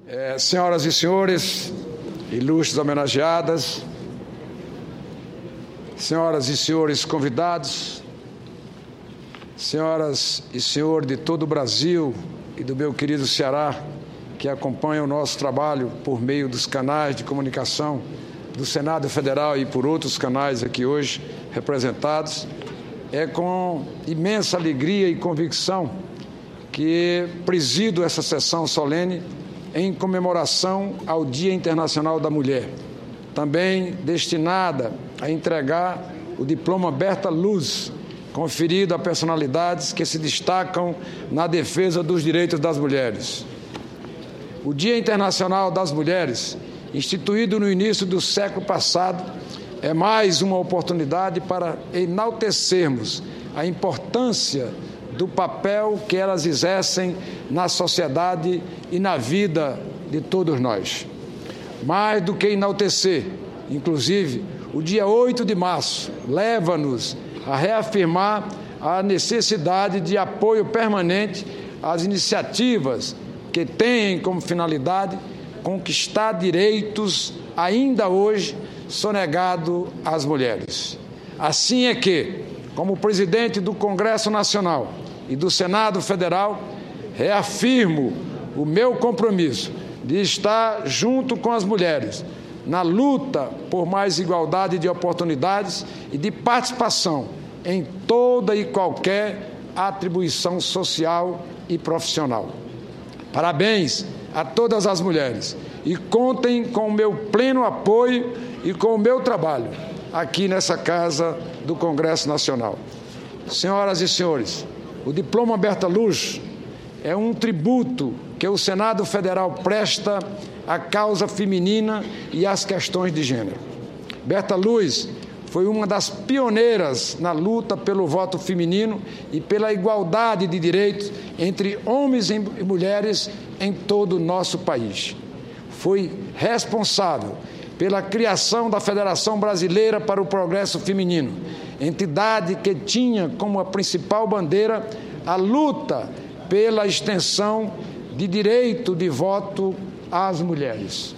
Senhoras e senhores, ilustres homenageadas, senhoras e senhores convidados, senhoras e senhores de todo o Brasil e do meu querido Ceará, que acompanham o nosso trabalho por meio dos canais de comunicação do Senado Federal e por outros canais aqui hoje representados, é com imensa alegria e convicção que presido essa sessão solene em comemoração ao Dia Internacional da Mulher, também destinada a entregar o diploma Berta Luz, conferido a personalidades que se destacam na defesa dos direitos das mulheres. O Dia Internacional das Mulheres, instituído no início do século passado, é mais uma oportunidade para enaltecermos a importância do papel que elas exercem na sociedade e na vida de todos nós. Mais do que enaltecer, inclusive, o dia 8 de março leva-nos a reafirmar a necessidade de apoio permanente às iniciativas que têm como finalidade conquistar direitos ainda hoje sonegados às mulheres. Assim é que, como presidente do Congresso Nacional e do Senado Federal, reafirmo o meu compromisso de estar junto com as mulheres na luta por mais igualdade de oportunidades e de participação em toda e qualquer atribuição social e profissional. Parabéns a todas as mulheres e contem com o meu pleno apoio e com o meu trabalho aqui nessa Casa do Congresso Nacional. Senhoras e senhores, o diploma Berta Luz é um tributo que o Senado Federal presta à causa feminina e às questões de gênero. Berta Luz foi uma das pioneiras na luta pelo voto feminino e pela igualdade de direitos entre homens e mulheres em todo o nosso país. Foi responsável pela criação da Federação Brasileira para o Progresso Feminino, entidade que tinha como a principal bandeira a luta pela extensão de direito de voto às mulheres.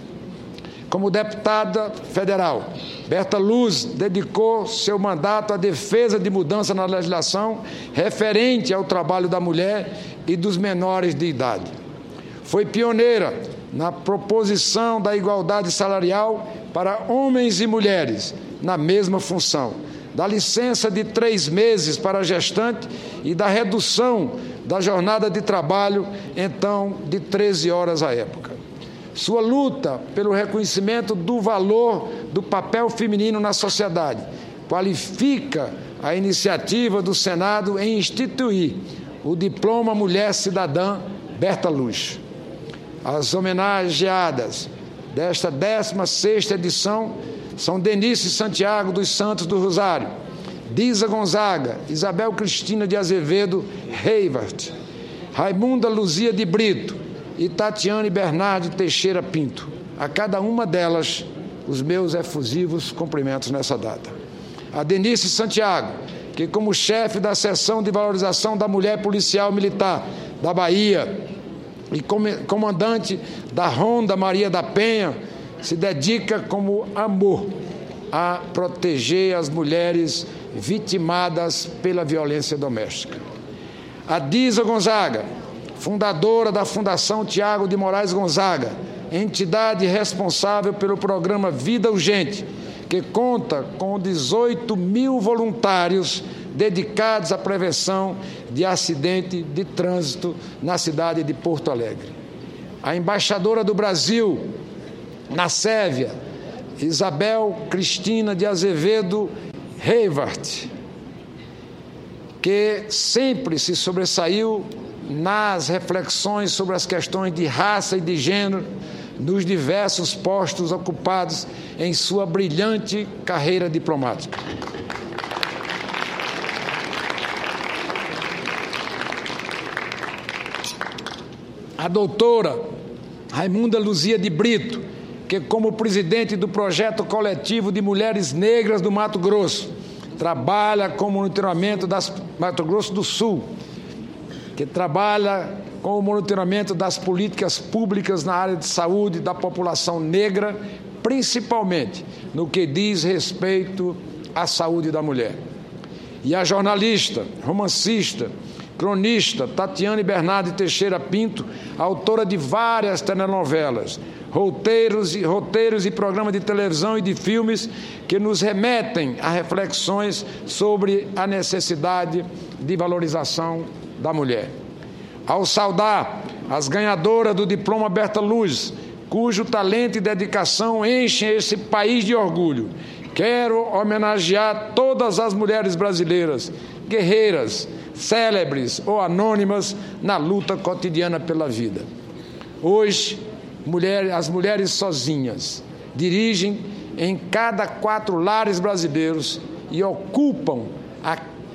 Como deputada federal, Berta Luz dedicou seu mandato à defesa de mudança na legislação referente ao trabalho da mulher e dos menores de idade. Foi pioneira na proposição da igualdade salarial para homens e mulheres na mesma função, da licença de 3 meses para a gestante e da redução da jornada de trabalho, então, de 13 horas à época. Sua luta pelo reconhecimento do valor do papel feminino na sociedade qualifica a iniciativa do Senado em instituir o Diploma Mulher Cidadã Berta Luz. As homenageadas desta 16ª edição são Denise Santiago dos Santos do Rosário, Disa Gonzaga, Isabel Cristina de Azevedo Heivart, Raimunda Luzia de Brito e Tatiane Bernardo Teixeira Pinto. A cada uma delas, os meus efusivos cumprimentos nessa data. A Denise Santiago, que como chefe da Seção de Valorização da Mulher Policial Militar da Bahia e comandante da Ronda Maria da Penha, se dedica como amor a proteger as mulheres vitimadas pela violência doméstica. A Disa Gonzaga, fundadora da Fundação Tiago de Moraes Gonzaga, entidade responsável pelo programa Vida Urgente, que conta com 18 mil voluntários dedicados à prevenção de acidente de trânsito na cidade de Porto Alegre. A embaixadora do Brasil na Sérvia, Isabel Cristina de Azevedo Heivart, que sempre se sobressaiu nas reflexões sobre as questões de raça e de gênero nos diversos postos ocupados em sua brilhante carreira diplomática. A doutora Raimunda Luzia de Brito, que como presidente do projeto coletivo de mulheres negras do Mato Grosso, trabalha com o monitoramento das Mato Grosso do Sul, que trabalha com o monitoramento das políticas públicas na área de saúde da população negra, principalmente no que diz respeito à saúde da mulher. E a jornalista, romancista, cronista Tatiane Bernardi Teixeira Pinto, autora de várias telenovelas, roteiros e programas de televisão e de filmes que nos remetem a reflexões sobre a necessidade de valorização da mulher. Ao saudar as ganhadoras do diploma Berta Luz, cujo talento e dedicação enchem esse país de orgulho, quero homenagear todas as mulheres brasileiras, guerreiras, célebres ou anônimas na luta cotidiana pela vida. Hoje, as mulheres sozinhas dirigem em cada 4 lares brasileiros e ocupam a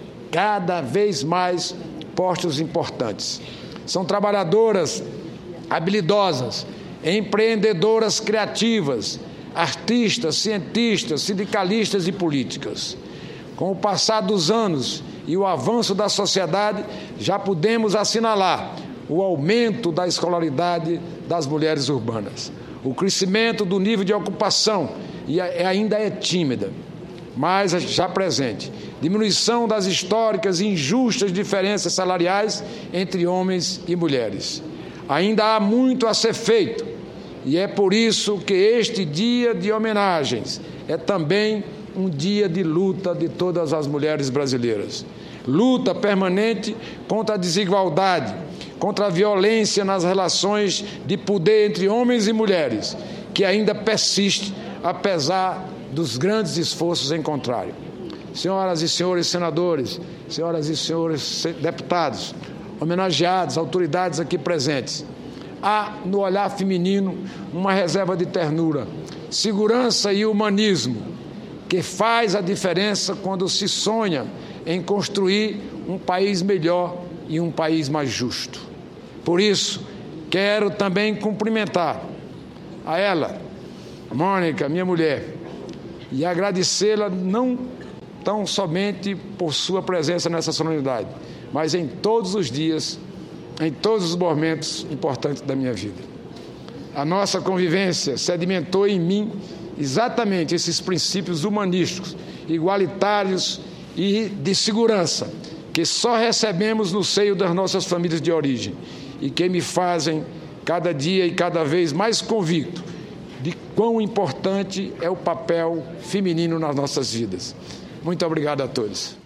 cada vez mais postos importantes. São trabalhadoras habilidosas, empreendedoras criativas, artistas, cientistas, sindicalistas e políticas. Com o passar dos anos e o avanço da sociedade, já podemos assinalar o aumento da escolaridade das mulheres urbanas. O crescimento do nível de ocupação ainda é tímida, mas já presente. Diminuição das históricas e injustas diferenças salariais entre homens e mulheres. Ainda há muito a ser feito, e é por isso que este dia de homenagens é também um dia de luta de todas as mulheres brasileiras. Luta permanente contra a desigualdade, contra a violência nas relações de poder entre homens e mulheres, que ainda persiste, apesar dos grandes esforços em contrário. Senhoras e senhores senadores, senhoras e senhores deputados, homenageados, autoridades aqui presentes, há no olhar feminino uma reserva de ternura, segurança e humanismo que faz a diferença quando se sonha em construir um país melhor e um país mais justo. Por isso, quero também cumprimentar a ela, Mônica, minha mulher, e agradecê-la não tão somente por sua presença nessa solenidade, mas em todos os dias, em todos os momentos importantes da minha vida. A nossa convivência sedimentou em mim exatamente esses princípios humanísticos, igualitários e de segurança, que só recebemos no seio das nossas famílias de origem e que me fazem cada dia e cada vez mais convicto de quão importante é o papel feminino nas nossas vidas. Muito obrigado a todos.